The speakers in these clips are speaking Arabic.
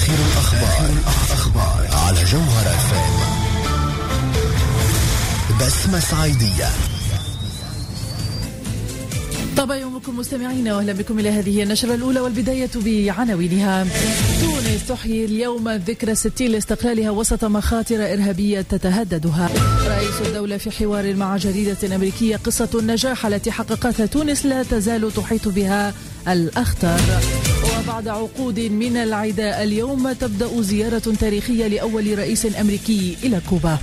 آخر الأخبار على جوهر FM. بسمة صعيدية. طبعا يومكم مستمعين، واهلا بكم الى هذه النشرة الاولى والبداية بعناوينها. تونس تحيي اليوم ذكرى 60 لاستقلالها وسط مخاطر ارهابية تتهددها. رئيس الدولة في حوار مع جريدة امريكية: قصة النجاح التي حققتها تونس لا تزال تحيط بها الأخطار. وبعد عقود من العداء اليوم تبدأ زيارة تاريخية لأول رئيس أمريكي إلى كوبا.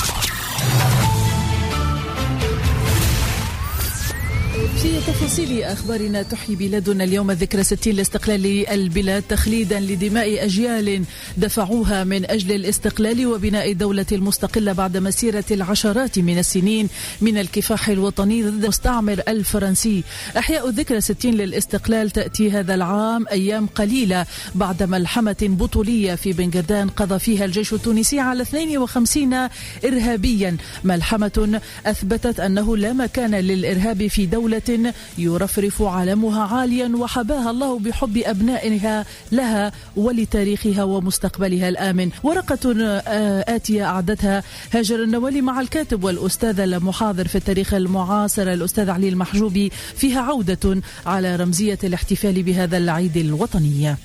في تفاصيل أخبارنا: تحيي بلادنا اليوم ذكرى 60 لاستقلال البلاد تخليدا لدماء أجيال دفعوها من أجل الاستقلال وبناء الدولة المستقلة بعد مسيرة العشرات من السنين من الكفاح الوطني ضد المستعمر الفرنسي. أحياء الذكرى 60 للاستقلال تأتي هذا العام أيام قليلة بعد ملحمة بطولية في بنغردان قضى فيها الجيش التونسي على 52 إرهابيا، ملحمة أثبتت أنه لا مكان للإرهاب في دولة يرفرف علمها عاليا وحباها الله بحب أبنائها لها ولتاريخها ومستقبلها الآمن. ورقة آتية أعدتها هاجر النوالي مع الكاتب والأستاذ المحاضر في التاريخ المعاصر الأستاذ علي المحجوبي، فيها عودة على رمزية الاحتفال بهذا العيد الوطني.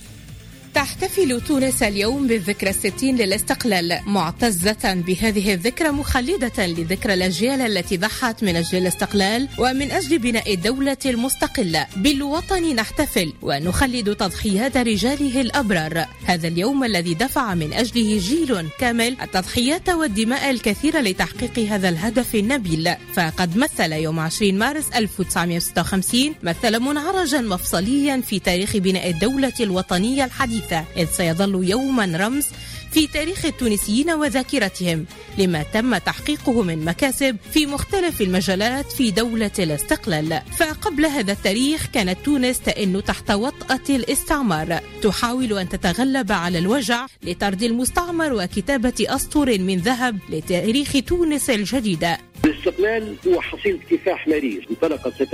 تحتفل تونس اليوم بالذكرى 60 للاستقلال، معتزة بهذه الذكرى مخلدة لذكرى الأجيال التي ضحت من أجل الاستقلال ومن أجل بناء الدولة المستقلة. بالوطن نحتفل ونخلد تضحيات رجاله الأبرار، هذا اليوم الذي دفع من أجله جيل كامل التضحيات والدماء الكثيرة لتحقيق هذا الهدف النبيل. فقد مثل يوم 20 مارس 1956 مثل منعرجا مفصليا في تاريخ بناء الدولة الوطنية الحديثة، إذ سيظل يوما رمز في تاريخ التونسيين وذاكرتهم لما تم تحقيقه من مكاسب في مختلف المجالات في دولة الاستقلال. فقبل هذا التاريخ كانت تونس تئن تحت وطأة الاستعمار، تحاول أن تتغلب على الوجع لطرد المستعمر وكتابة أسطر من ذهب لتاريخ تونس الجديدة. الاستقلال هو حصيلة كفاح مرير انطلقت سنة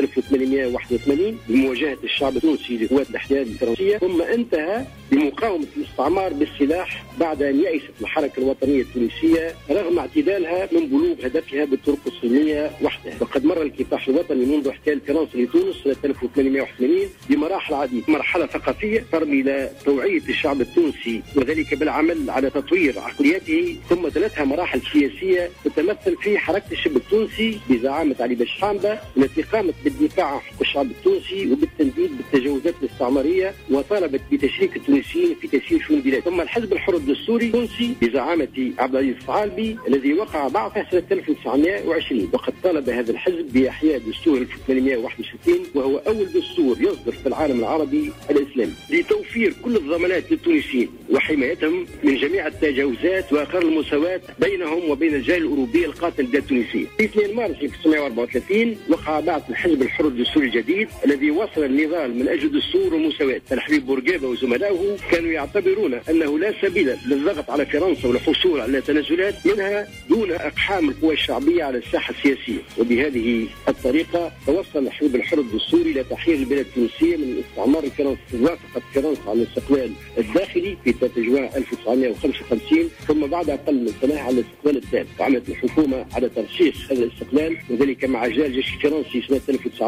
1881 بمواجهة الشعب التونسي لقوات الاحتلال الفرنسية، ثم انتهى بمقاومة الاستعمار بالسلاح بعد أن يأست الحركة الوطنية التونسية رغم اعتدالها من بلوغ هدفها بالطرق السلمية وحدها. وقد مر الكفاح الوطني منذ احتلال فرنسا لتونس سنة 1881 بمراحل عديدة: مرحلة ثقافية ترمي إلى توعية الشعب التونسي وذلك بالعمل على تطوير عقليته، ثم تلتها مراحل سياسية تتمثل في حركة الشعب التونسي بزعامة علي باشا حامدة التي قامت بالدفاع عن حقوق الشعب التونسي وبالتنديد بالتجاوزات الاستعمارية وطالبت بتشريك التونسيين في تسيير شؤون البلاد. ثم الحزب الحر الدستوري التونسي بزعامة عبد العزيز الصعالبي الذي وقع بعثة سنة 1920، وقد طالب هذا الحزب بإحياء دستور 1861 وهو أول دستور يصدر في العالم العربي الإسلامي لتوفير كل الضمانات للتونسيين وحمايتهم من جميع التجاوزات وإقرار المساواة بينهم وبين الجالية الأوروبية القاتلة التونسية. في 2 مارس 1934 وقع بعث الحزب الحر الدستوري الجديد الذي وصل النضال من أجل دستور ومساواة. الحبيب بورقيبة وزملائه كانوا يعتبرون أنه لا سبيل للضغط على فرنسا والحصول على تنازلات منها دون إقحام القوى الشعبية على الساحة السياسية، وبهذه الطريقة توصل الحزب الحر الدستوري إلى تحرير البلاد التونسية من الاستعمار الفرنسي. وافقت فرنسا على الاستقلال الداخلي في 3 جوان 1955، ثم بعد أقل من سنة على الاستقلال الثاني. وعملت الحكومة على ترسيخ هذا الاستقلال وذلك مع إجلال الجيش الفرنسي سنة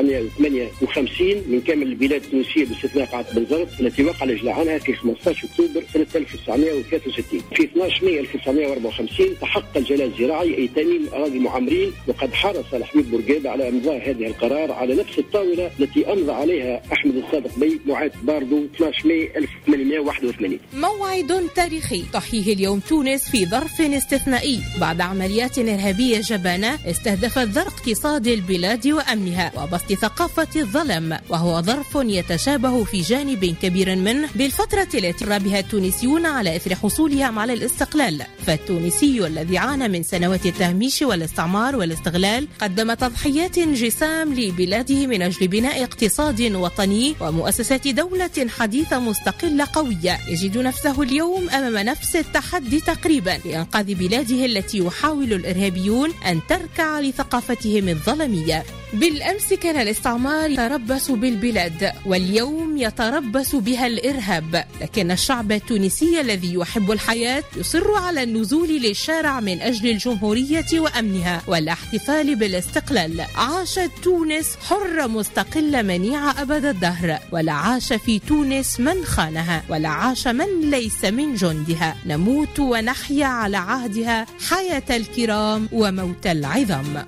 1958 من كامل البلاد التونسية باستثناء قاعة بنزرت التي وقع الإجلاء عنها في 15 أكتوبر سنة 1963. في 12 مايو 1954 تحقق الجلاء الزراعي أي تأمين أراضي المعمرين، وقد حرص الحبيب بورقيبة على إمضاء هذه القرار على نفس الطاولة التي أمضى عليها أحمد الصادق بي معاهدة باردو 12 مايو 1881. موعد تاريخي تحييه اليوم تونس في ظرف استثنائي بعد عمليات إرهابية جبانة استهدفت ظرف اقتصاد البلاد وأمنها وبسط ثقافة الظلم، وهو ظرف يتشابه في جانب كبير منه بالفترة التي مر بها التونسيون على إثر حصولهم على الاستقلال. فالتونسي الذي عانى من سنوات التهميش والاستعمار والاستغلال قدم تضحيات جسام لبلاده من أجل بناء اقتصاد وطني ومؤسسات دولة حديثة مستقلة قوية، يجد نفسه اليوم أمام نفس التحدي تقريبا لإنقاذ بلاده التي يحاول الإرهابيون أن تركع لثقافتهم الظلمية. بالأمس كان الاستعمار يتربص بالبلاد، واليوم يتربص بها الإرهاب، لكن الشعب التونسي الذي يحب الحياة يصر على النزول للشارع من أجل الجمهورية وأمنها والاحتفال بالاستقلال. عاشت تونس حرة مستقلة منيعة أبد الدهر، ولا عاش في تونس من خانها، ولا عاش من ليس من جندها. نموت ونحيا على عهدها حياة الكرام وموت العظام.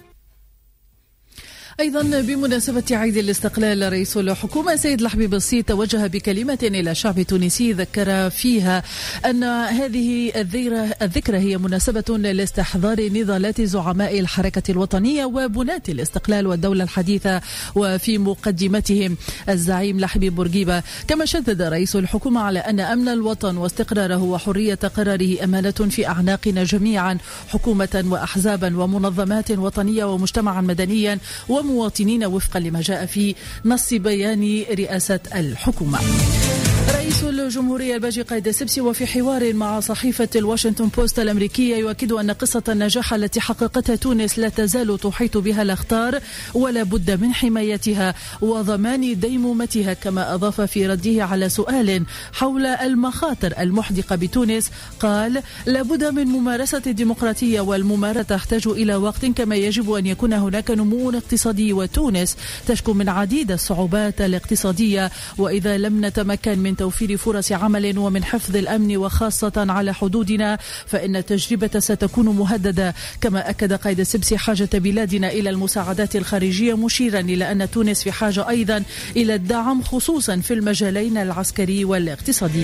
أيضا بمناسبة عيد الاستقلال، رئيس الحكومة سيد الحبيب السيد توجه بكلمة إلى الشعب التونسي ذكر فيها أن هذه الذكرى هي مناسبة لاستحضار نضالات زعماء الحركة الوطنية وبناة الاستقلال والدولة الحديثة، وفي مقدمتهم الزعيم لحبيب بورقيبة. كما شدد رئيس الحكومة على أن أمن الوطن واستقراره وحرية قراره أمانة في أعناقنا جميعا، حكومة وأحزابا ومنظمات وطنية ومجتمعا مدنيا ومواطنين، وفقا لما جاء في نص بيان رئاسة الحكومة. رئيس الجمهورية الباجي قايد السبسي وفي حوار مع صحيفة الواشنطن بوست الأمريكية يؤكد أن قصة النجاح التي حققتها تونس لا تزال تحيط بها الأخطار ولا بد من حمايتها وضمان ديمومتها. كما أضاف في رده على سؤال حول المخاطر المحدقة بتونس قال: لا بد من ممارسة الديمقراطية، والممارسة تحتاج إلى وقت، كما يجب أن يكون هناك نمو اقتصادي، وتونس تشكو من عديد الصعوبات الاقتصادية، وإذا لم نتمكن من توفير فرص عمل ومن حفظ الأمن وخاصة على حدودنا فإن التجربة ستكون مهددة. كما أكد قايد السبسي حاجة بلادنا إلى المساعدات الخارجية، مشيرا إلى أن تونس في حاجة أيضا إلى الدعم خصوصا في المجالين العسكري والاقتصادي.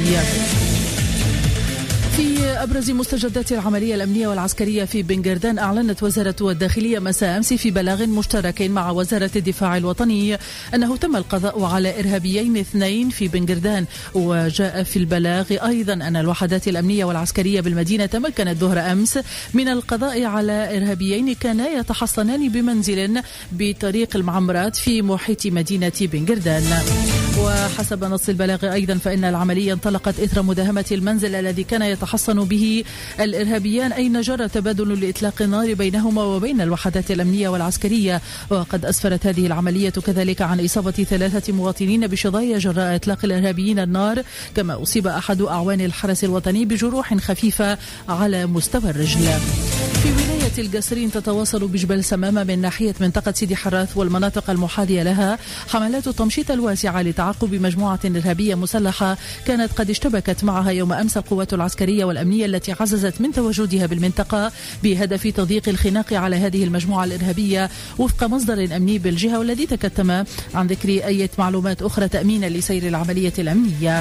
في أبرز مستجدات العملية الأمنية والعسكرية في بنغردان، أعلنت وزارة الداخلية مساء أمس في بلاغ مشترك مع وزارة الدفاع الوطني أنه تم القضاء على إرهابيين 2 في بنغردان. وجاء في البلاغ أيضا أن الوحدات الأمنية والعسكرية بالمدينة تمكنت ظهر أمس من القضاء على إرهابيين كانا يتحصنان بمنزل بطريق المعمرات في محيط مدينة بنغردان. وحسب نص البلاغ أيضا فإن العملية انطلقت إثر مداهمة المنزل الذي كان يتحصن به الإرهابيان، أين جرى تبادل لإطلاق النار بينهما وبين الوحدات الأمنية والعسكرية. وقد أسفرت هذه العملية كذلك عن إصابة 3 مواطنين بشظايا جراء إطلاق الإرهابيين النار، كما أصيب أحد أعوان الحرس الوطني بجروح خفيفة على مستوى الرجل. في ولاية القصرين تتواصل بجبل سمامة من ناحية منطقة سيدي حراث والمناطق المحاذية لها حملات التمشيط الواسعة لتعقب مجموعة إرهابية مسلحة كانت قد اشتبكت معها يوم أمس القوات العسكرية والأمنية التي عززت من تواجدها بالمنطقة بهدف تضييق الخناق على هذه المجموعة الإرهابية، وفق مصدر أمني بالجهة والذي تكتم عن ذكر أي معلومات أخرى تأمينا لسير العملية الأمنية.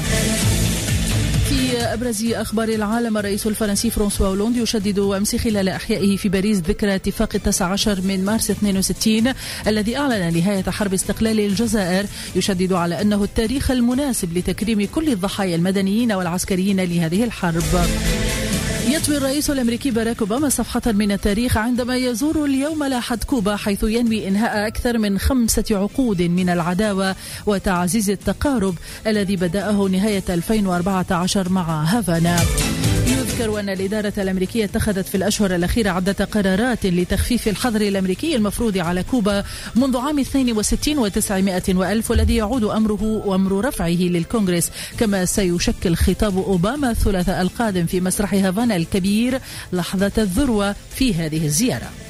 في أبرز أخبار العالم، الرئيس الفرنسي فرانسوا هولاند يشدد أمس خلال إحيائه في باريس ذكرى اتفاق 19 من مارس 62 الذي أعلن نهاية حرب استقلال الجزائر، يشدد على أنه التاريخ المناسب لتكريم كل الضحايا المدنيين والعسكريين لهذه الحرب. يطوي الرئيس الأمريكي باراك أوباما صفحة من التاريخ عندما يزور اليوم لاحد كوبا، حيث ينوي إنهاء أكثر من 5 عقود من العداوة وتعزيز التقارب الذي بدأه نهاية 2014 مع هافانا. يذكر أن الإدارة الأمريكية اتخذت في الأشهر الأخيرة عدة قرارات لتخفيف الحظر الأمريكي المفروض على كوبا منذ عام 62 و900 وألف، والذي يعود أمره وأمر رفعه للكونغرس. كما سيشكل خطاب أوباما الثلاثاء القادم في مسرح هافانا الكبير لحظة الذروة في هذه الزيارة.